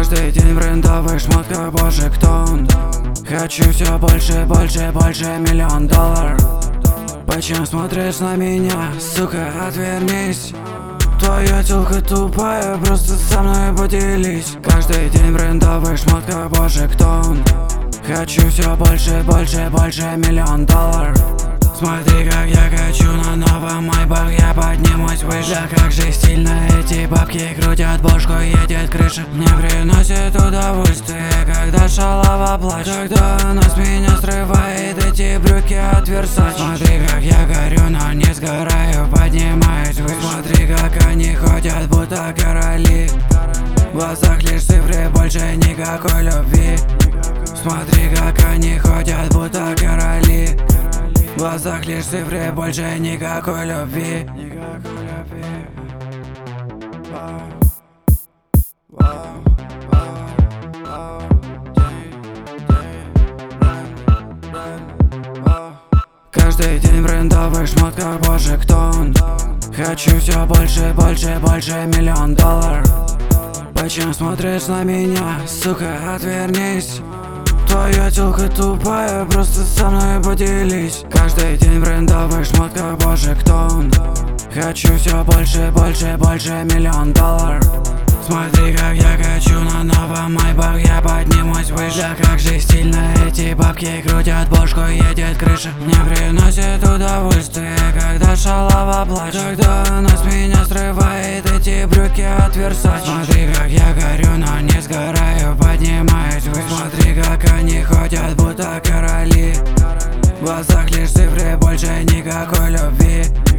Каждый день брендовый шмот, как боже, кто он? Хочу все больше, больше, больше, $1 000 000. Почему смотришь на меня, сука, отвернись. Твоя тёлка тупая, просто со мной поделись. Каждый день брендовый шмот, как боже, кто он? Хочу все больше, больше, больше, $1 000 000. Смотри, как я качу на новом майбах, я поднимусь выше. Да как же стильно эти бабки крутят, бошку едет крыша. Мне приносит удовольствие, когда шалава плачет. Когда она с меня срывает эти брюки от Versace. Смотри, как я горю, но не сгораю, поднимаюсь выше. Смотри, как они ходят, будто короли. В глазах лишь цифры, больше никакой любви. Смотри, как они ходят, будто короли. В глазах лишь цифры, больше никакой любви. Каждый день брендовый шмот, как боже, кто он? Хочу все больше, больше, больше, $1 000 000. Почему смотришь на меня, сука, отвернись. Твоя тёлка тупая, просто со мной поделись. Каждый день брендовый шмот, как боже, кто он? Хочу все больше, больше, больше, $1 000 000. Смотри, как я качу на новом майбах, я поднимусь выше. Да как же стильно эти бабки крутят, бошку едет крыша. Мне приносит удовольствие, когда шалава плачет. Когда она с меня срывает эти брюки от Versace. Смотри, как я горю, но не сгораю, поднимаюсь выше. Смотри, как они ходят, будто короли. В глазах лишь цифры, больше никакой любви.